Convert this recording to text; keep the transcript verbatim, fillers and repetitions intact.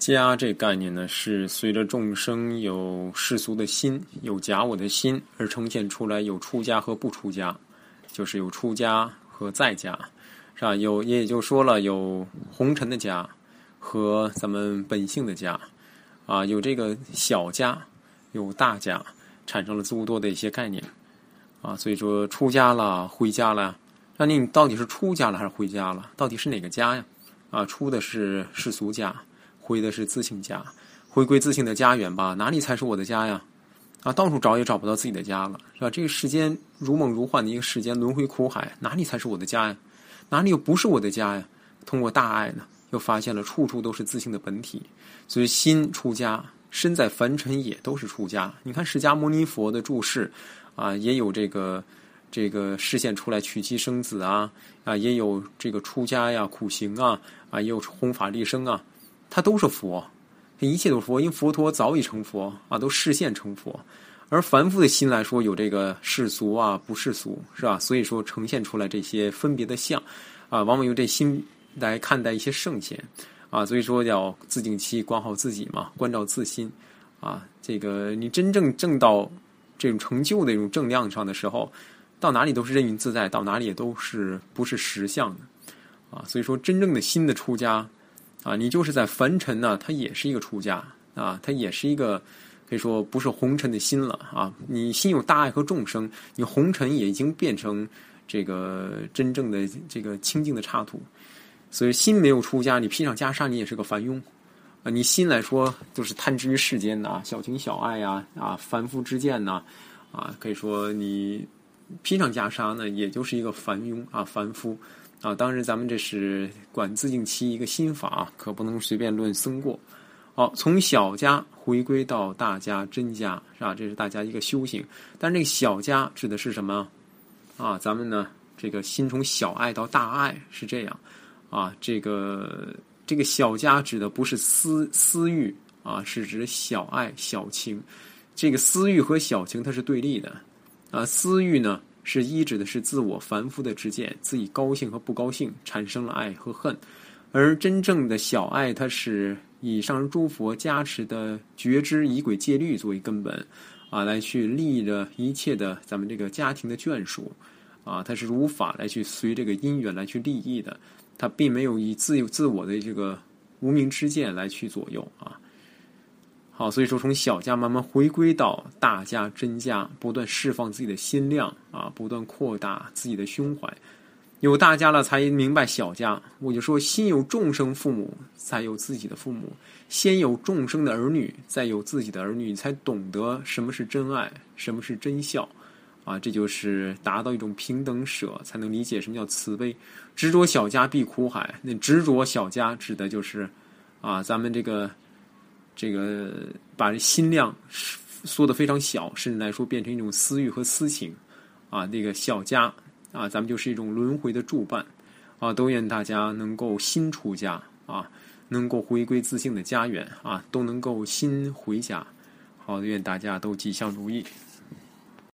家这概念呢，是随着众生有世俗的心，有假我的心而呈现出来，有出家和不出家，就是有出家和在家，是吧？有也就说了，有红尘的家和咱们本性的家，啊，有这个小家，有大家，产生了诸多的一些概念，啊，所以说出家了，回家了，那你到底是出家了还是回家了？到底是哪个家呀？啊，出的是世俗家。回的是自性家，回归自性的家园吧，哪里才是我的家呀？啊，到处找也找不到自己的家了，是吧？这个世间如梦如幻的一个世间，轮回苦海，哪里才是我的家呀？哪里又不是我的家呀？通过大爱呢，又发现了处处都是自性的本体，所以心出家，身在凡尘也都是出家。你看释迦牟尼佛的注释啊，也有这个这个示现出来娶妻生子啊，啊，也有这个出家呀、苦行啊，啊，也有弘法利生啊。它都是佛，一切都是佛，因为佛陀早已成佛啊，都示现成佛。而凡夫的心来说，有这个世俗啊，不世俗，是吧？所以说呈现出来这些分别的相啊，往往用这心来看待一些圣贤啊。所以说要自净其管好自己嘛，关照自心啊。这个你真正证到这种成就的这种正量上的时候，到哪里都是任运自在，到哪里也都是不是实相的啊。所以说，真正的心的出家。啊，你就是在凡尘呢，它也是一个出家啊，它也是一个可以说不是红尘的心了啊。你心有大爱和众生，你红尘也已经变成这个真正的这个清净的刹土。所以心没有出家，你披上袈裟，你也是个凡庸啊。你心来说就是贪执于世间呐，小情小爱呀，啊，凡夫之见呐，啊，可以说你披上袈裟呢，也就是一个凡庸啊，凡夫。啊，当然，咱们这是管自净其一个心法，可不能随便论僧过。好，从小家回归到大家真家，是吧？这是大家一个修行。但是这个小家指的是什么？啊，咱们呢，这个心从小爱到大爱是这样。啊，这个这个小家指的不是私私欲啊，是指小爱小情。这个私欲和小情它是对立的。啊，私欲呢？是一指的是自我凡夫的执见，自己高兴和不高兴产生了爱和恨，而真正的小爱，它是以上人诸佛加持的觉知仪轨戒律作为根本啊，来去立着一切的咱们这个家庭的眷属啊，它是如法来去随这个因缘来去利益的，它并没有以自自我的这个无明之见来去左右啊。好，所以说从小家慢慢回归到大家真家，不断释放自己的心量啊，不断扩大自己的胸怀。有大家了，才明白小家。我就说，心有众生父母，才有自己的父母；先有众生的儿女，再有自己的儿女，才懂得什么是真爱，什么是真孝啊。这就是达到一种平等舍，才能理解什么叫慈悲。执着小家必苦海，那执着小家指的就是啊，咱们这个。这个把心量缩得非常小，甚至来说变成一种私欲和私情啊，那个小家啊，咱们就是一种轮回的助伴啊，都愿大家能够心出家啊，能够回归自性的家园啊，都能够心回家。好，愿大家都吉祥如意。